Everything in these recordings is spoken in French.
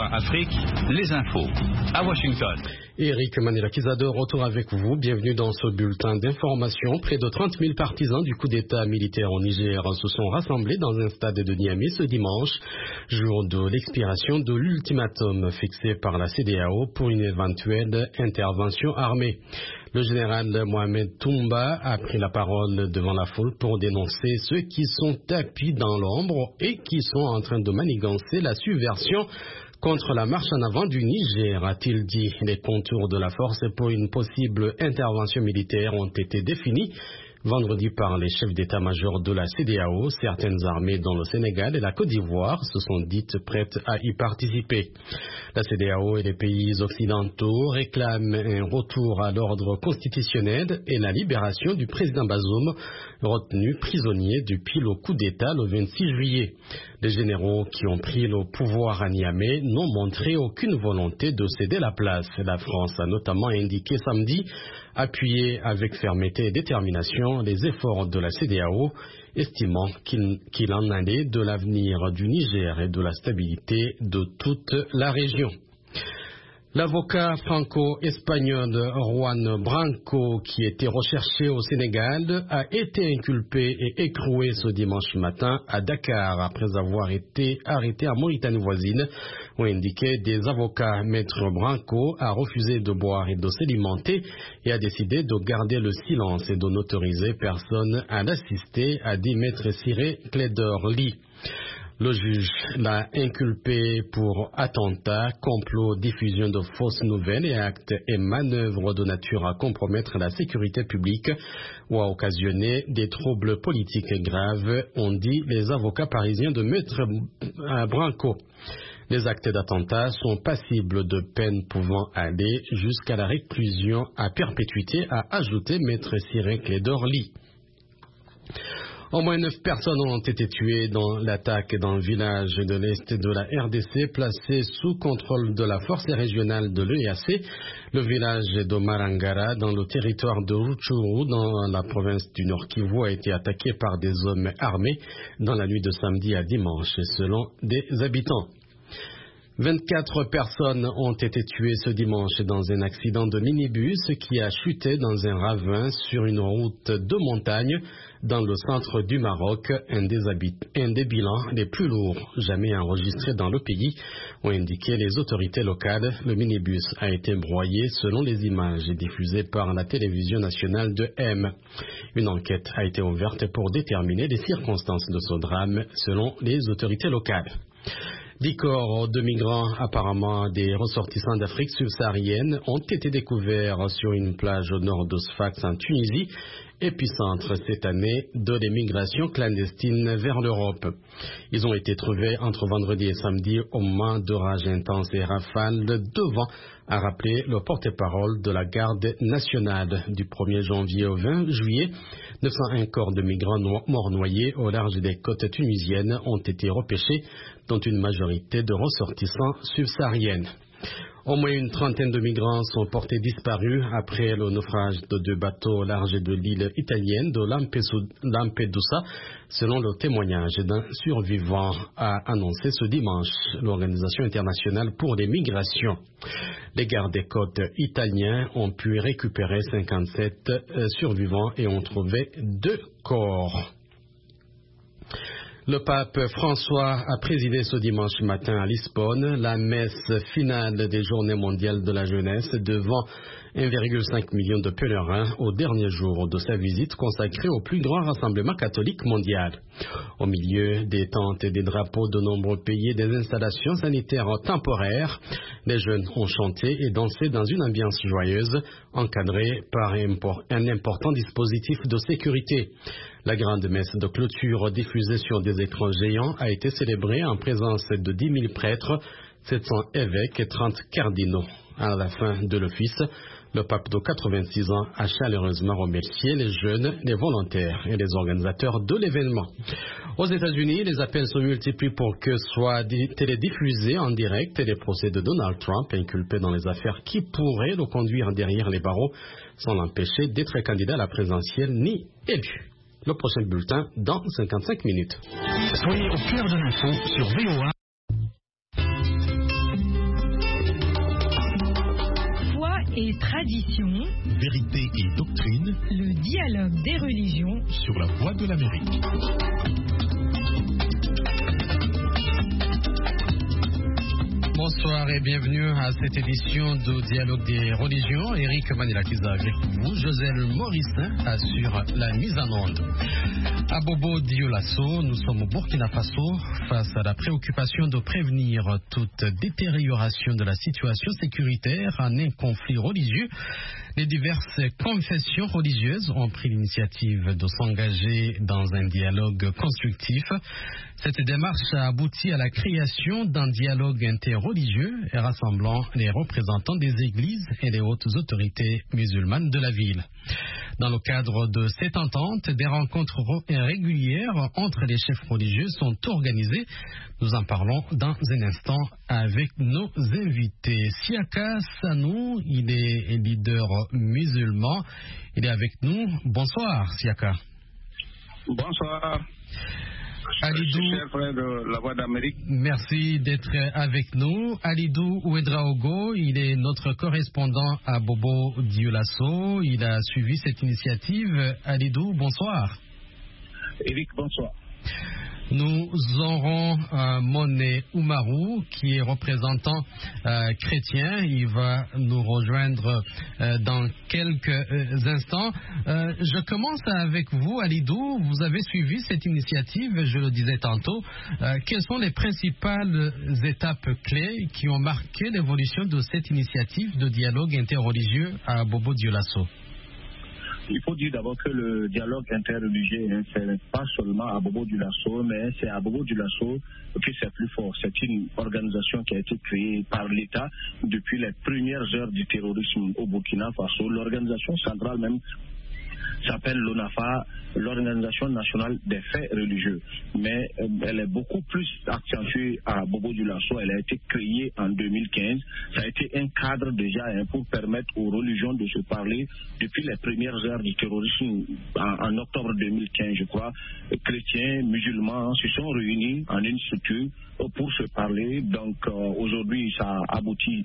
Afrique, les infos. À Washington. Eric Manilakizadeh, retour avec vous. Bienvenue dans ce bulletin d'information. Près de 30 000 partisans du coup d'État militaire au Niger se sont rassemblés dans un stade de Niamey ce dimanche, jour de l'expiration de l'ultimatum fixé par la CEDEAO pour une éventuelle intervention armée. Le général Mohamed Toumba a pris la parole devant la foule pour dénoncer ceux qui sont tapis dans l'ombre et qui sont en train de manigancer la subversion contre la marche en avant du Niger, a-t-il dit. Les contours de la force pour une possible intervention militaire ont été définis vendredi par les chefs d'état-major de la CEDEAO. Certaines armées dont le Sénégal et la Côte d'Ivoire se sont dites prêtes à y participer. La CEDEAO et les pays occidentaux réclament un retour à l'ordre constitutionnel et la libération du président Bazoum, retenu prisonnier depuis le coup d'État le 26 juillet. Les généraux qui ont pris le pouvoir à Niamey n'ont montré aucune volonté de céder la place. La France a notamment indiqué samedi appuyer avec fermeté et détermination les efforts de la CEDEAO, estimant qu'il en allait de l'avenir du Niger et de la stabilité de toute la région. L'avocat franco-espagnol Juan Branco, qui était recherché au Sénégal, a été inculpé et écroué ce dimanche matin à Dakar après avoir été arrêté en Mauritanie voisine, ont indiqué des avocats. Maître Branco a refusé de boire et de s'alimenter et a décidé de garder le silence et de n'autoriser personne à l'assister, a dit Maître Ciré Clédor-Ly. Le juge l'a inculpé pour attentat, complot, diffusion de fausses nouvelles et actes et manœuvres de nature à compromettre la sécurité publique ou à occasionner des troubles politiques graves, ont dit les avocats parisiens de Maître Branco. Les actes d'attentat sont passibles de peines pouvant aller jusqu'à la réclusion à perpétuité, a ajouté Maître Ciré Clédor-Ly. Au moins 9 personnes ont été tuées dans l'attaque dans le village de l'Est de la RDC placé sous contrôle de la force régionale de l'EAC. Le village de Marangara, dans le territoire de Rutshuru, dans la province du Nord Kivu, a été attaqué par des hommes armés dans la nuit de samedi à dimanche, selon des habitants. 24 personnes ont été tuées ce dimanche dans un accident de minibus qui a chuté dans un ravin sur une route de montagne dans le centre du Maroc. Un des bilans les plus lourds jamais enregistrés dans le pays, ont indiqué les autorités locales. Le minibus a été broyé selon les images diffusées par la télévision nationale de M. Une enquête a été ouverte pour déterminer les circonstances de ce drame selon les autorités locales. 10 corps de migrants, apparemment des ressortissants d'Afrique subsaharienne, ont été découverts sur une plage au nord de Sfax en Tunisie, épicentre cette année de l'émigration clandestine vers l'Europe. Ils ont été trouvés entre vendredi et samedi au moment d'orages intenses et rafales de vent, a rappelé le porte-parole de la garde nationale. Du 1er janvier au 20 juillet, 901 corps de migrants morts noyés au large des côtes tunisiennes ont été repêchés, dont une majorité de ressortissants subsahariennes. Au moins une trentaine de migrants sont portés disparus après le naufrage de 2 bateaux au large de l'île italienne de Lampedusa, selon le témoignage d'un survivant, a annoncé ce dimanche l'Organisation internationale pour les migrations. Les gardes des côtes italiens ont pu récupérer 57 survivants et ont trouvé 2 corps. Le pape François a présidé ce dimanche matin à Lisbonne la messe finale des Journées mondiales de la jeunesse devant 1,5 million de pèlerins au dernier jour de sa visite consacrée au plus grand rassemblement catholique mondial. Au milieu des tentes et des drapeaux de nombreux pays et des installations sanitaires temporaires, les jeunes ont chanté et dansé dans une ambiance joyeuse, encadrée par un important dispositif de sécurité. La grande messe de clôture diffusée sur des écrans géants a été célébrée en présence de 10 000 prêtres, 700 évêques et 30 cardinaux. À la fin de l'office, le pape de 86 ans a chaleureusement remercié les jeunes, les volontaires et les organisateurs de l'événement. Aux États-Unis, les appels se multiplient pour que soient télédiffusés en direct les procès de Donald Trump, inculpé dans les affaires qui pourraient le conduire derrière les barreaux sans l'empêcher d'être candidat à la présidentielle ni élu. Le prochain bulletin dans 55 minutes. Soyez au cœur de l'info sur VOA. tradition, vérité et doctrine, le dialogue des religions sur la Voix de l'Amérique. Bonsoir et bienvenue à cette édition du Dialogue des religions. Eric Manilakiza avec vous. José Morissin assure la mise en onde. À Bobo Dioulasso, nous sommes au Burkina Faso face à la préoccupation de prévenir toute détérioration de la situation sécuritaire en un conflit religieux. Les diverses confessions religieuses ont pris l'initiative de s'engager dans un dialogue constructif. Cette démarche a abouti à la création d'un dialogue interreligieux rassemblant les représentants des églises et les hautes autorités musulmanes de la ville. Dans le cadre de cette entente, des rencontres régulières entre les chefs religieux sont organisées. Nous en parlons dans un instant avec nos invités. Siaka Sanou, il est leader musulman. Il est avec nous. Bonsoir, Siaka. Bonsoir. Alidou, cher frère de la Voix d'Amérique. Merci d'être avec nous. Alidou Ouedraogo, il est notre correspondant à Bobo Dioulasso. Il a suivi cette initiative. Alidou, bonsoir. Eric, bonsoir. Nous aurons Moné Oumarou, qui est représentant chrétien. Il va nous rejoindre dans quelques instants. Je commence avec vous, Alidou. Vous avez suivi cette initiative, je le disais tantôt. Quelles sont les principales étapes clés qui ont marqué l'évolution de cette initiative de dialogue interreligieux à Bobo Dioulasso? Il faut dire d'abord que le dialogue interreligieux, ce n'est pas seulement à Bobo Dioulasso, mais c'est à Bobo Dioulasso que c'est plus fort. C'est une organisation qui a été créée par l'État depuis les premières heures du terrorisme au Burkina Faso. L'organisation centrale même s'appelle l'ONAFA, l'Organisation nationale des faits religieux. Mais elle est beaucoup plus accentuée à Bobo Dioulasso. Elle a été créée en 2015. Ça a été un cadre déjà pour permettre aux religions de se parler depuis les premières heures du terrorisme en octobre 2015, je crois. Chrétiens, musulmans se sont réunis en une structure pour se parler. Donc aujourd'hui, ça a abouti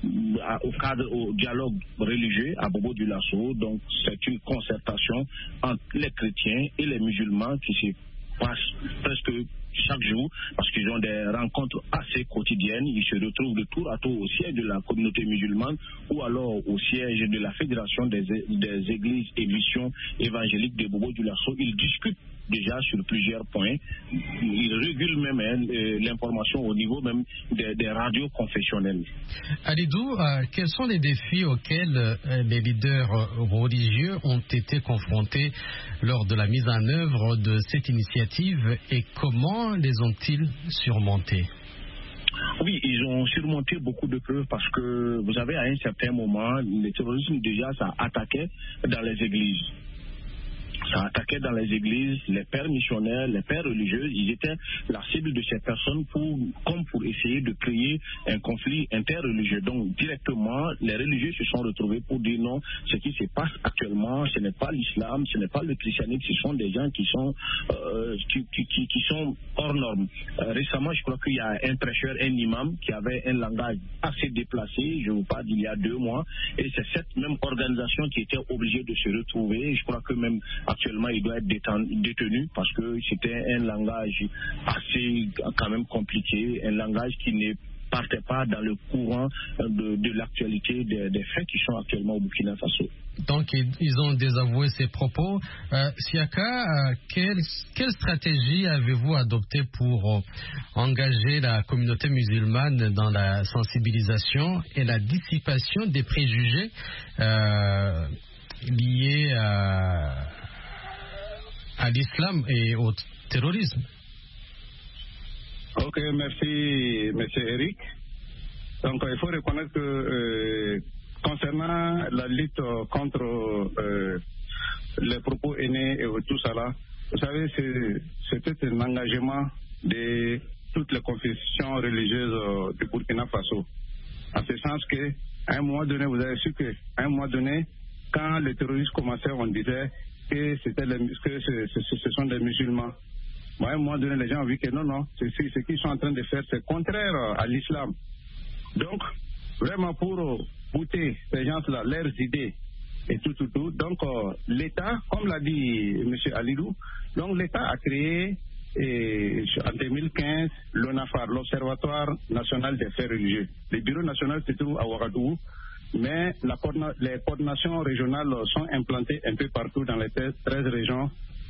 au dialogue religieux à Bobo Dioulasso. Donc c'est une concertation entre les chrétiens et les musulmans qui se passent presque chaque jour parce qu'ils ont des rencontres assez quotidiennes. Ils se retrouvent de tour à tour au siège de la communauté musulmane ou alors au siège de la Fédération des églises et missions évangéliques de Bobo Dioulasso. Ils discutent déjà sur plusieurs points. Ils régulent même l'information au niveau même des radios confessionnelles. Alidou, quels sont les défis auxquels les leaders religieux ont été confrontés lors de la mise en œuvre de cette initiative et comment les ont-ils surmontés? Oui, ils ont surmonté beaucoup de preuves parce que vous savez, à un certain moment, le terrorisme déjà, ça attaquait dans les églises. Ça attaquait dans les églises, les pères missionnaires, les pères religieux, ils étaient la cible de ces personnes comme pour essayer de créer un conflit interreligieux. Donc directement, les religieux se sont retrouvés pour dire non, ce qui se passe actuellement, ce n'est pas l'islam, ce n'est pas le christianisme, ce sont des gens qui sont hors normes. Récemment, je crois qu'il y a un prêcheur, un imam, qui avait un langage assez déplacé, je vous parle d'il y a 2 mois, et c'est cette même organisation qui était obligée de se retrouver. Je crois que même actuellement, il doit être détenu parce que c'était un langage assez quand même compliqué, un langage qui ne partait pas dans le courant de l'actualité des faits qui sont actuellement au Burkina Faso. Donc, ils ont désavoué ces propos. Siaka, quelle stratégie avez-vous adoptée pour engager la communauté musulmane dans la sensibilisation et la dissipation des préjugés liés à l'islam et au terrorisme? Ok, merci, M. Eric. Donc, il faut reconnaître que concernant la lutte contre les propos haineux et tout ça là, vous savez, c'était un engagement de toutes les confessions religieuses du Burkina Faso. En ce sens qu'à un moment donné, vous avez su qu'à un moment donné, quand les terroristes commençaient, on disait que ce sont des musulmans. Moi, à un moment donné, les gens ont vu que non, ce qu'ils sont en train de faire, c'est contraire à l'islam. Donc, vraiment, pour bouter ces gens-là, leurs idées et tout. Donc, l'État, comme l'a dit M. Alidou, donc l'État a créé en 2015 l'ONAFAR, l'Observatoire national des faits religieux. Le bureau national se trouve à Ouagadougou, mais les coordinations régionales sont implantées un peu partout dans les 13 régions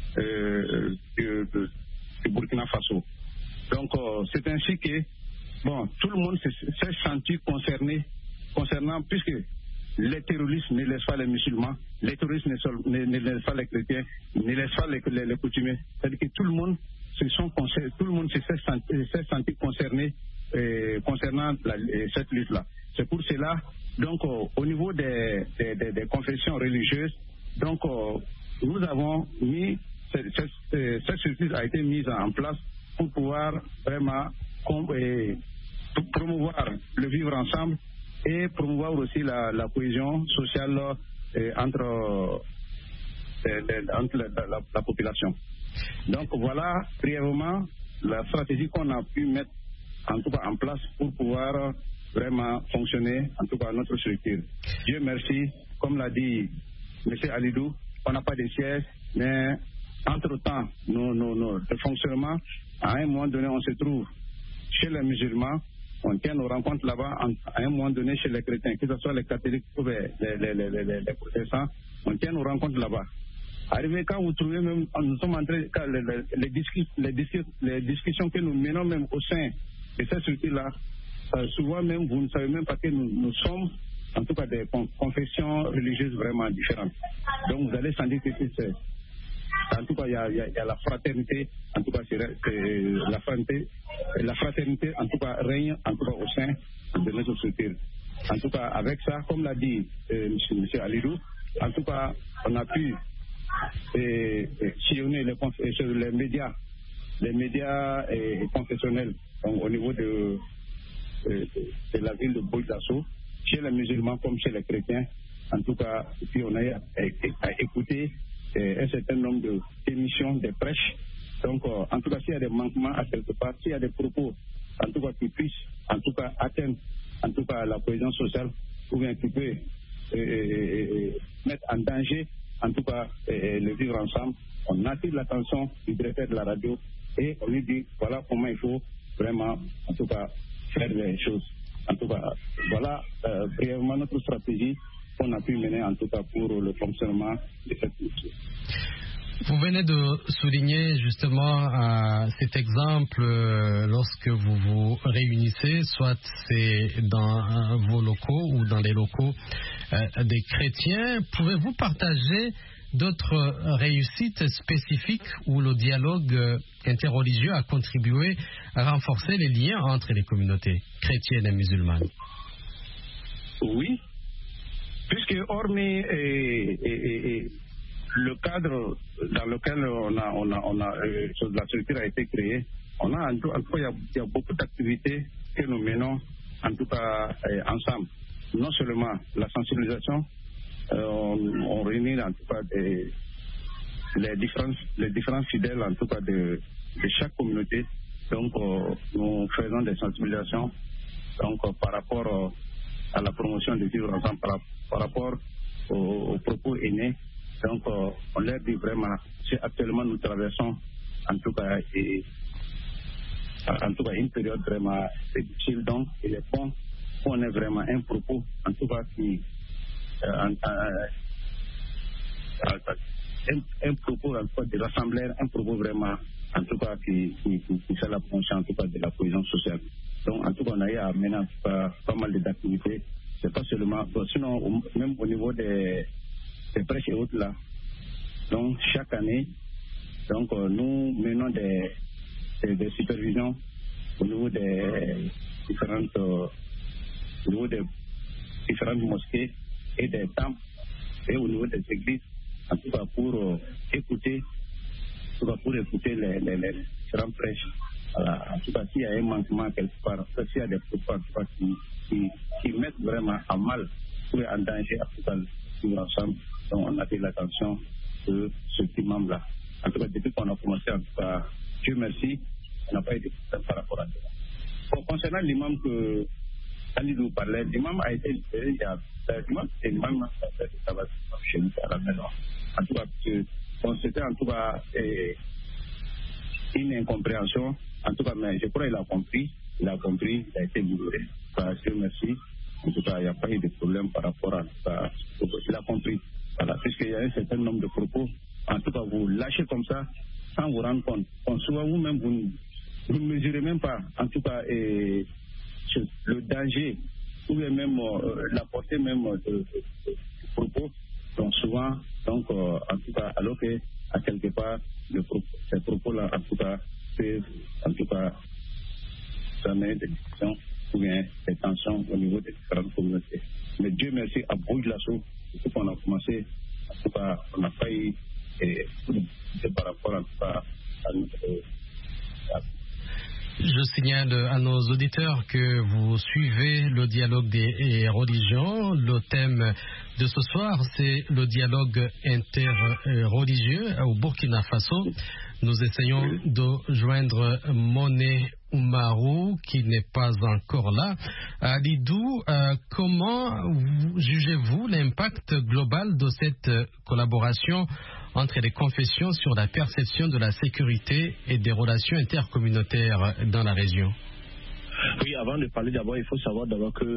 du Burkina Faso. Donc, c'est ainsi que tout le monde s'est senti concerné concernant, puisque les terroristes ne laissent pas les musulmans, les terroristes ne laissent pas les chrétiens, ne laissent pas les coutumiers. C'est-à-dire que tout le monde s'est senti concerné concernant cette lutte-là. C'est pour cela, donc, au niveau des confessions religieuses, donc, nous avons mis, cette structure a été mise en place pour pouvoir vraiment promouvoir le vivre ensemble et promouvoir aussi la cohésion sociale entre la population. Donc voilà brièvement la stratégie qu'on a pu mettre en tout cas en place pour pouvoir vraiment fonctionner en tout cas notre structure. Dieu merci, comme l'a dit M. Alidou, on n'a pas de siège, mais entre-temps, nos fonctionnements, à un moment donné, on se trouve chez les musulmans, on tient nos rencontres là-bas, à un moment donné chez les chrétiens, que ce soit les catholiques ou les protestants, on tient nos rencontres là-bas. Arrivé quand vous trouvez même, nous sommes entrés, les discussions que nous menons même au sein de cette structure-là, souvent même vous ne savez même pas que nous sommes en tout cas des confessions religieuses vraiment différentes. Donc vous allez sentir que c'est en tout cas il y a la fraternité, en tout cas c'est la fraternité en tout cas règne en tout cas au sein de notre société. En tout cas avec ça, comme l'a dit M. Alidou, en tout cas on a pu sillonner les médias confessionnels au niveau de la ville de Boïdasso, chez les musulmans comme chez les chrétiens. En tout cas, puis on a écouté un certain nombre d'émissions, de prêches. Donc, en tout cas, s'il y a des manquements à quelque part, s'il y a des propos, en tout cas, qui puissent, en tout cas, atteindre, en tout cas, la cohésion sociale, ou bien qui peut mettre en danger, en tout cas, le vivre ensemble, on attire l'attention du directeur de la radio et on lui dit, voilà comment il faut vraiment, en tout cas, faire les choses. En tout cas, voilà brièvement notre stratégie qu'on a pu mener, en tout cas, pour le fonctionnement de cette culture. Vous venez de souligner justement cet exemple lorsque vous vous réunissez, soit c'est dans vos locaux ou dans les locaux des chrétiens. Pouvez-vous partager d'autres réussites spécifiques où le dialogue interreligieux a contribué à renforcer les liens entre les communautés chrétiennes et musulmanes? Oui, puisque hormis le cadre dans lequel la structure a été créée, on a en tout cas il y a beaucoup d'activités que nous menons en tout cas ensemble. Non seulement la sensibilisation, on réunit en tout cas les différents fidèles en tout cas de chaque communauté. Donc nous faisons des sensibilisations donc par rapport à la promotion du vivre ensemble, par rapport aux propos aînés. Donc on leur dit vraiment, si actuellement nous traversons en tout cas une période vraiment difficile, donc il est bon qu'on ait vraiment un propos en tout cas qui un propos en tout cas de l'assemblée, un propos vraiment en tout cas qui fait la promotion en tout cas de la cohésion sociale. Donc en tout cas on a eu à mener en tout cas pas mal d'activités. C'est pas seulement, sinon même au niveau des prêches et autres là. Donc chaque année, donc nous menons des supervisions au niveau des différentes mosquées et des temples et au niveau des églises, en tout cas pour écouter les différents prêches. En tout cas, s'il y a un manquement quelque part, s'il y a des propos qui mettent vraiment à mal ou en danger en tout cas tout ensemble, donc on a fait l'attention de ce petit membre-là. En tout cas, depuis qu'on a commencé, en tout cas, Dieu merci, on n'a pas été par rapport à ça. Concernant l'imam que Alidou parlait, l'imam a été libéré il y a l'imam ça va chez nous à la maison. En tout cas, c'était en tout cas une incompréhension. En tout cas, mais je crois qu'il a compris, il a été libéré. Dieu merci. En tout cas, il n'y a pas eu de problème par rapport à ça. Il a compris. Voilà, puisqu'il y a un certain nombre de propos. En tout cas, vous lâchez comme ça, sans vous rendre compte. Souvent, vous-même, vous ne mesurez même pas, en tout cas, le danger, ou même la portée même de propos. Donc, souvent, en tout cas, alors que, à quelque part, ces propos-là, en tout cas, peuvent, en tout cas, amener des discussions ou bien des tensions au niveau des différentes communautés. Mais Dieu merci, à Bobo du Lasso, tout qu'on a commencé, en tout cas, on n'a pas eu par rapport en tout cas à notre. Je signale à nos auditeurs que vous suivez le dialogue des religions. Le thème de ce soir, c'est le dialogue interreligieux au Burkina Faso. Nous essayons de joindre Monet Oumarou, qui n'est pas encore là. Alidou, comment jugez-vous l'impact global de cette collaboration entre les confessions sur la perception de la sécurité et des relations intercommunautaires dans la région? Oui, avant de parler d'abord, il faut savoir d'abord que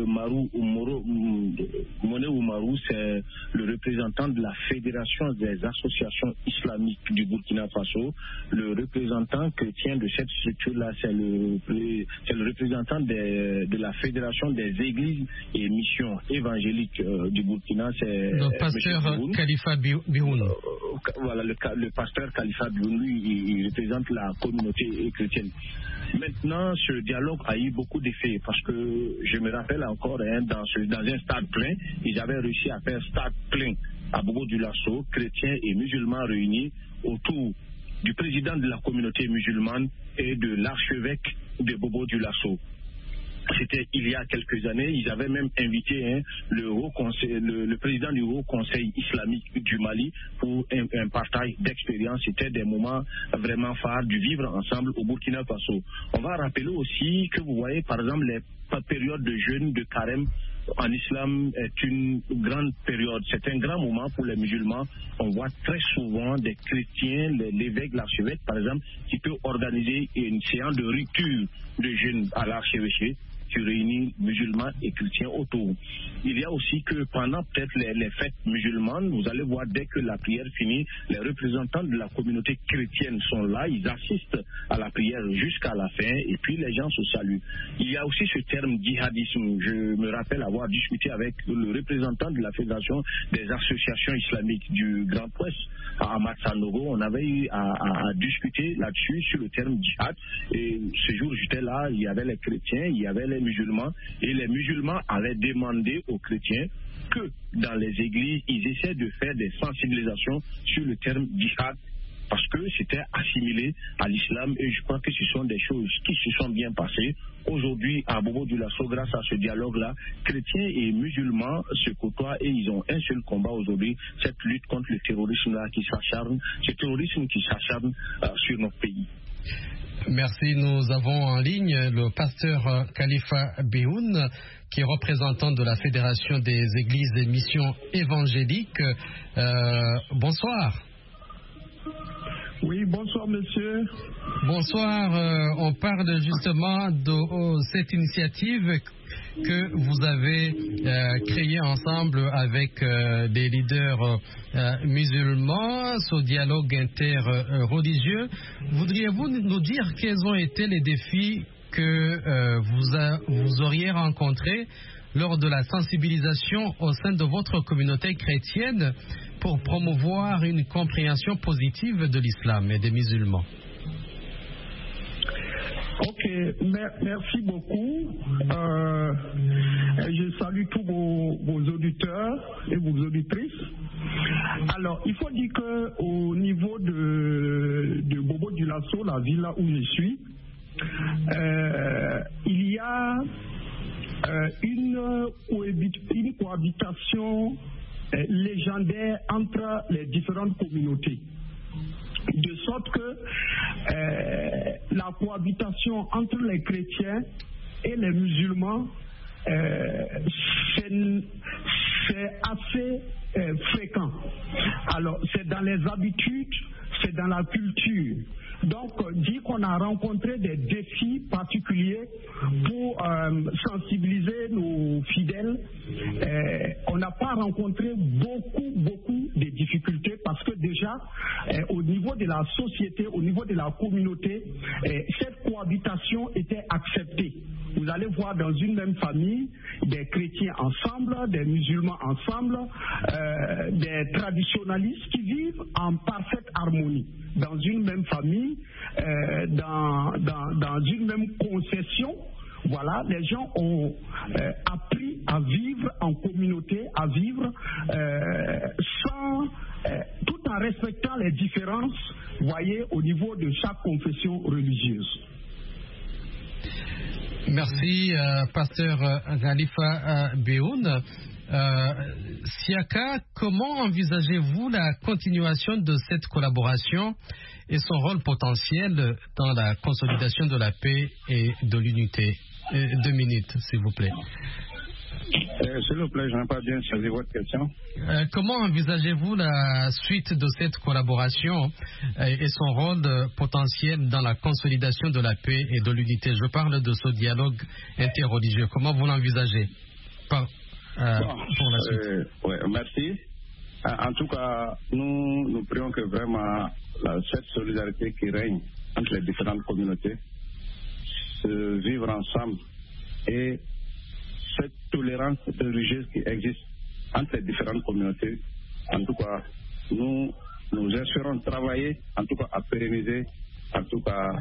Monet Oumarou, c'est le représentant de la Fédération des associations islamiques du Burkina Faso. Le représentant chrétien de cette structure-là, c'est le représentant de la Fédération des églises et missions évangéliques du Burkina. C'est le pasteur Khalifa Bioun. Voilà, le pasteur Khalifa Bioun, lui, il représente la communauté chrétienne. Maintenant, ce dialogue a eu beaucoup d'effets parce que je me rappelle encore, dans un stade plein, ils avaient réussi à faire stade plein à Bobo du Lasso, chrétiens et musulmans réunis autour du président de la communauté musulmane et de l'archevêque de Bobo du Lasso. C'était il y a quelques années, ils avaient même invité le président du Haut Conseil islamique du Mali pour un partage d'expérience. C'était des moments vraiment phares du vivre ensemble au Burkina Faso. On va rappeler aussi que vous voyez par exemple les périodes de jeûne, de carême en islam est une grande période. C'est un grand moment pour les musulmans. On voit très souvent des chrétiens, l'évêque, l'archevêque par exemple, qui peut organiser une séance de rupture de jeûne à l'archevêché, qui réunit musulmans et chrétiens autour. Il y a aussi que pendant peut-être les fêtes musulmanes, vous allez voir dès que la prière finit, les représentants de la communauté chrétienne sont là, ils assistent à la prière jusqu'à la fin et puis les gens se saluent. Il y a aussi ce terme djihadisme. Je me rappelle avoir discuté avec le représentant de la Fédération des associations islamiques du Grand Ouest, à Ahmad Sanogo. On avait eu à discuter là-dessus sur le terme djihad et ce jour j'étais là, il y avait les chrétiens, il y avait les musulmans et les musulmans avaient demandé aux chrétiens que dans les églises ils essaient de faire des sensibilisations sur le terme djihad parce que c'était assimilé à l'islam et je crois que ce sont des choses qui se sont bien passées. Aujourd'hui à Bobo du Lasso, grâce à ce dialogue-là, chrétiens et musulmans se côtoient et ils ont un seul combat aujourd'hui, cette lutte contre le terrorisme-là qui s'acharne, ce terrorisme qui s'acharne sur notre pays. Merci. Nous avons en ligne le pasteur Khalifa Bioun, qui est représentant de la Fédération des Églises et Missions évangéliques. Bonsoir. Oui, bonsoir monsieur. Bonsoir. On parle justement de cette initiative que vous avez créée ensemble avec des leaders musulmans, ce dialogue interreligieux. Voudriez-vous nous dire quels ont été les défis que vous auriez rencontrés lors de la sensibilisation au sein de votre communauté chrétienne pour promouvoir une compréhension positive de l'islam et des musulmans? Ok, merci beaucoup. Je salue tous vos auditeurs et vos auditrices. Alors, il faut dire qu'au niveau de Bobo du Lasso, la ville là où je suis, il y a une cohabitation légendaire entre les différentes communautés. De sorte que la cohabitation entre les chrétiens et les musulmans c'est assez fréquent. Alors, c'est dans les habitudes, c'est dans la culture. Donc, dire qu'on a rencontré des défis particuliers pour sensibiliser nos fidèles, on n'a pas rencontré beaucoup de difficultés parce que déjà, au niveau de la société, au niveau de la communauté, cette cohabitation était acceptée. Vous allez voir dans une même famille des chrétiens ensemble, des musulmans ensemble, des traditionalistes qui vivent en parfaite harmonie. Dans une même famille, dans une même concession, voilà, les gens ont appris à vivre en communauté, à vivre tout en respectant les différences, voyez, au niveau de chaque confession religieuse. Merci, pasteur Khalifa Behoun. Siaka, comment envisagez-vous la continuation de cette collaboration et son rôle potentiel dans la consolidation de la paix et de l'unité? 2 minutes, s'il vous plaît. S'il vous plaît, je n'ai pas bien saisi votre question. Comment envisagez-vous la suite de cette collaboration et son rôle potentiel dans la consolidation de la paix et de l'unité? Je parle de ce dialogue interreligieux. Comment vous l'envisagez pour la suite? Merci. En tout cas, nous prions que vraiment cette solidarité qui règne entre les différentes communautés, se vivre ensemble et cette tolérance religieuse qui existe entre les différentes communautés, en tout cas, nous espérons travailler, en tout cas, à pérenniser, en tout cas,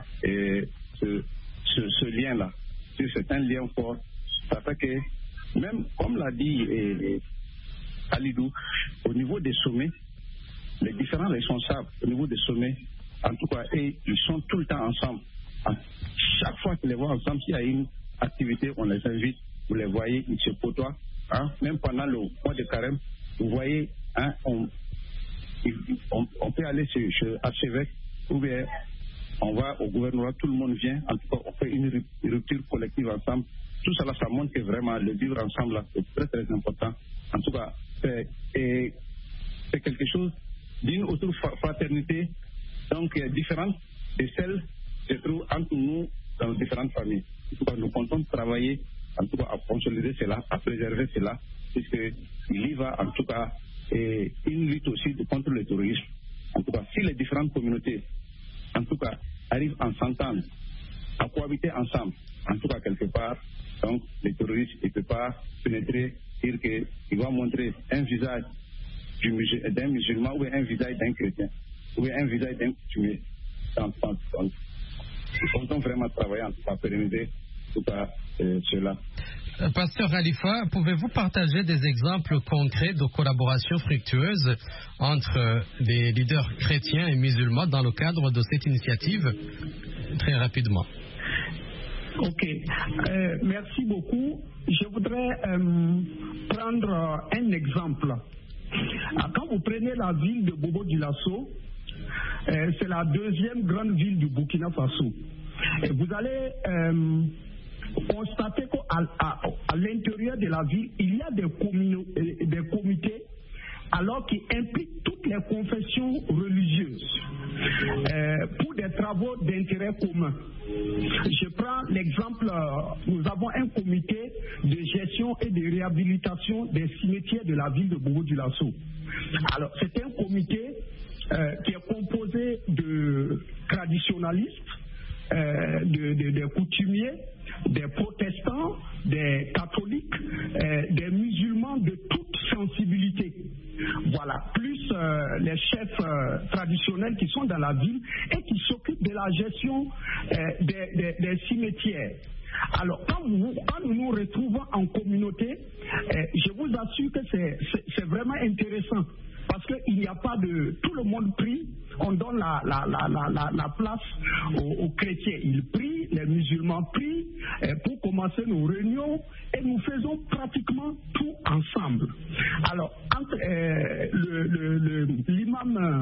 ce lien-là. C'est un lien fort. Ça fait que, même comme l'a dit Alidou, au niveau des sommets, les différents responsables, au niveau des sommets, en tout cas, ils sont tout le temps ensemble. Chaque fois qu'ils les voient ensemble, s'il y a une activité, on les invite. Vous les voyez, ils se côtoient. Même pendant le mois de carême, vous voyez, on peut aller chez l'archevêque ou bien on va au gouvernement, tout le monde vient. En tout cas, on fait une rupture collective ensemble. Tout cela, ça montre que vraiment le vivre ensemble, là, c'est très très important. En tout cas, c'est quelque chose d'une autre fraternité, donc différente de celle qui se trouve entre nous dans différentes familles. En tout cas, nous comptons travailler, en tout cas, à consolider cela, à préserver cela, puisqu'il y va, en tout cas, une lutte aussi contre le terrorisme. En tout cas, si les différentes communautés, en tout cas, arrivent à s'entendre, à cohabiter ensemble, en tout cas, quelque part, donc, le terroriste, il ne peut pas pénétrer, dire qu'il va montrer un visage d'un musulman ou un visage d'un chrétien, ou un visage d'un coutumier. Nous comptons vraiment travailler en tout cas, pérenniser tout cas, cela. Pasteur Khalifa, pouvez-vous partager des exemples concrets de collaboration fructueuse entre les leaders chrétiens et musulmans dans le cadre de cette initiative? Très rapidement. Ok, merci beaucoup. Je voudrais prendre un exemple. Quand vous prenez la ville de Bobo-Dioulasso, c'est la 2e grande ville du Burkina Faso. Et vous allez constater qu'à l'intérieur de la ville, il y a des comités alors qui impliquent toutes les confessions religieuses pour des travaux d'intérêt commun. Je prends l'exemple, nous avons un comité de gestion et de réhabilitation des cimetières de la ville de Bobo-Dioulasso. Alors, c'est un comité qui est composé de traditionalistes, des coutumiers, des protestants, des catholiques, des musulmans de toute sensibilité. Voilà, plus les chefs traditionnels qui sont dans la ville et qui s'occupent de la gestion des cimetières. Alors, quand nous nous retrouvons en communauté, je vous assure que c'est vraiment intéressant. Parce qu'il n'y a pas de... Tout le monde prie, on donne la place aux chrétiens. Ils prient, les musulmans prient pour commencer nos réunions et nous faisons pratiquement tout ensemble. Alors, entre l'imam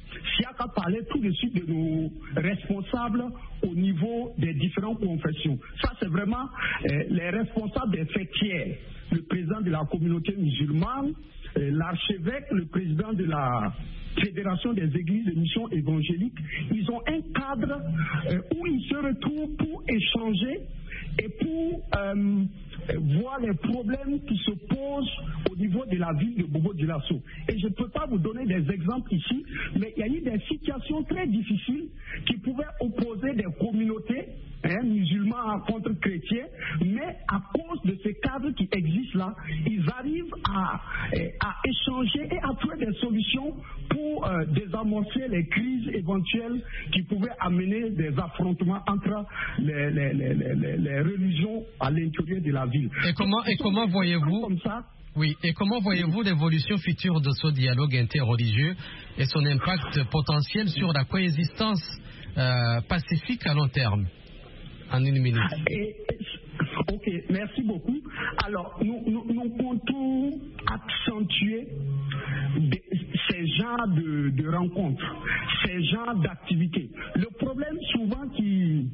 Siaka parlait tout de suite de nos responsables au niveau des différentes confessions. Ça, c'est vraiment les responsables des fêtières. Le président de la communauté musulmane, l'archevêque, le président de la Fédération des églises de mission évangélique, ils ont un cadre où ils se retrouvent pour échanger et pour voir les problèmes qui se posent au niveau de la ville de Bobo-Dioulasso. Et je ne peux pas vous donner des exemples ici, mais il y a eu des situations très difficiles qui pouvaient opposer des communautés musulmans contre chrétiens, mais à cause de ces cadres qui existent là, ils arrivent à échanger et à trouver des solutions pour désamorcer les crises éventuelles qui pouvaient amener des affrontements entre les religions à l'intérieur de la ville. Et comment voyez-vous comme ça? Oui, et comment voyez-vous l'évolution future de ce dialogue interreligieux et son impact potentiel sur la coexistence pacifique à long terme? En une minute. Ok, merci beaucoup. Alors, nous comptons accentuer ces genres de rencontres, ces genres d'activités. Le problème souvent qui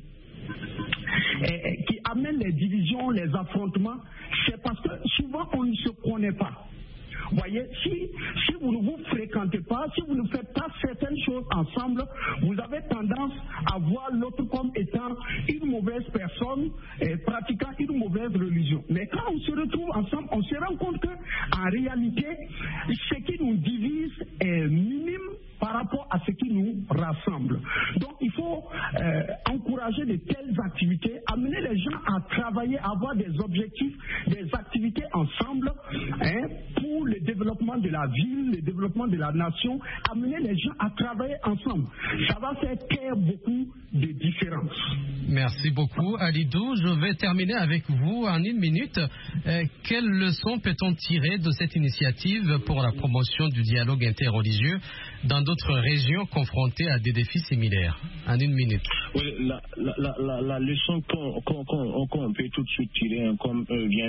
amène les divisions, les affrontements, c'est parce que souvent on ne se connaît pas. Vous voyez, si vous ne vous fréquentez pas, si vous ne faites pas certaines choses ensemble, vous avez tendance à voir l'autre comme étant une mauvaise personne et pratiquant une mauvaise religion. Mais quand on se retrouve ensemble, on se rend compte qu'en réalité, ce qui nous divise est minime par rapport à ce qui nous rassemble. Donc il faut encourager de telles activités, amener les gens à travailler, à avoir des objectifs, des activités ensemble pour le développement de la ville, le développement de la nation, amener les gens à travailler ensemble. Ça va faire taire beaucoup de différences. Merci beaucoup, Alidou. Je vais terminer avec vous en une minute. Quelles leçons peut-on tirer de cette initiative pour la promotion du dialogue interreligieux dans d'autres régions confrontées à des défis similaires? En une minute. Oui, la leçon qu'on peut tout de suite tirer, comme vient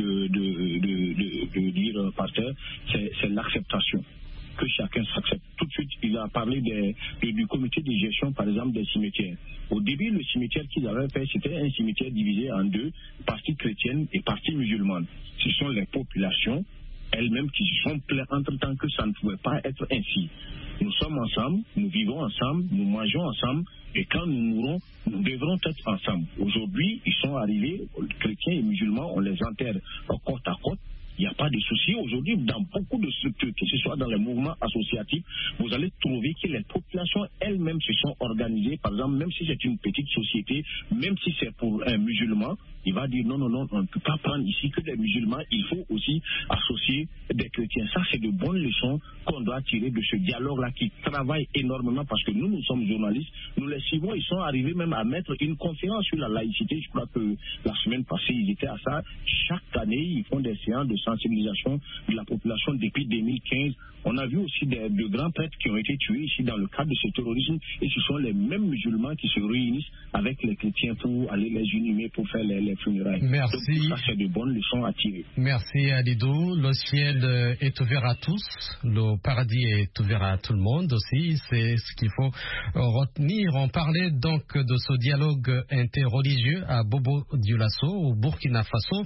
de dire Pasteur, c'est l'acceptation. Que chacun s'accepte. Tout de suite, il a parlé du comité de gestion, par exemple, des cimetières. Au début, le cimetière qu'ils avaient fait, c'était un cimetière divisé en deux, partie chrétienne et partie musulmane. Ce sont les populations elles-mêmes qui se sont plaintes entre-temps que ça ne pouvait pas être ainsi. Nous sommes ensemble, nous vivons ensemble, nous mangeons ensemble, et quand nous mourrons, nous devrons être ensemble. Aujourd'hui, ils sont arrivés, chrétiens et musulmans, on les enterre côte à côte. Il n'y a pas de souci. Aujourd'hui, dans beaucoup de structures, que ce soit dans les mouvements associatifs, vous allez trouver que les populations elles-mêmes se sont organisées. Par exemple, même si c'est une petite société, même si c'est pour un musulman, il va dire non, on ne peut pas prendre ici que des musulmans, il faut aussi associer des chrétiens. Ça, c'est de bonnes leçons qu'on doit tirer de ce dialogue-là qui travaille énormément parce que nous sommes journalistes, nous les suivons, ils sont arrivés même à mettre une conférence sur la laïcité. Je crois que la semaine passée, ils étaient à ça. Chaque année, ils font des séances de sensibilisation de la population depuis 2015. On a vu aussi de grands prêtres qui ont été tués ici dans le cadre de ce terrorisme et ce sont les mêmes musulmans qui se réunissent avec les chrétiens pour aller les inhumer, pour faire les funérailles. Merci. Donc, ça, c'est de bonnes leçons à tirer. Merci Alidou. Le ciel est ouvert à tous. Le paradis est ouvert à tout le monde aussi. C'est ce qu'il faut retenir. On parlait donc de ce dialogue interreligieux à Bobo-Dioulasso, au Burkina Faso.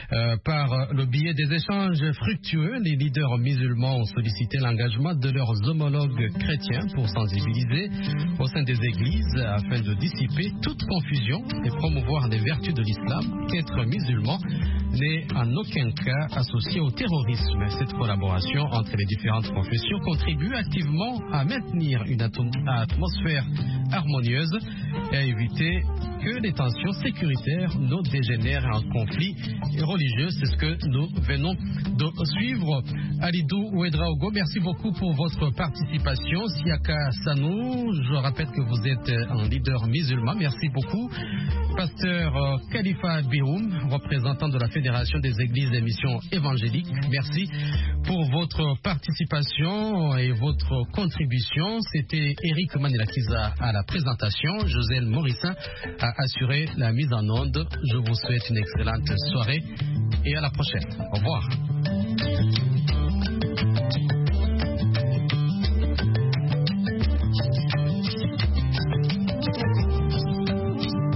Par le biais des échanges fructueux, les leaders musulmans ont sollicité l'engagement de leurs homologues chrétiens pour sensibiliser au sein des églises afin de dissiper toute confusion et promouvoir les vertus de l'islam. Qu'être musulman n'est en aucun cas associé au terrorisme. Cette collaboration entre les différentes confessions contribue activement à maintenir une atmosphère harmonieuse et à éviter que les tensions sécuritaires ne dégénèrent en conflit religieux. C'est ce que nous venons de suivre. Alidou Ouedraogo, merci beaucoup pour votre participation. Siaka Sanou, je rappelle que vous êtes un leader musulman. Merci beaucoup. Pasteur Khalifa Biroum, représentant de la Fédération des Églises et Missions Évangéliques. Merci pour votre participation et votre contribution. C'était Eric Manelakiza à la présentation. Josèle Morissin a assuré la mise en onde. Je vous souhaite une excellente soirée et à la prochaine. Au revoir.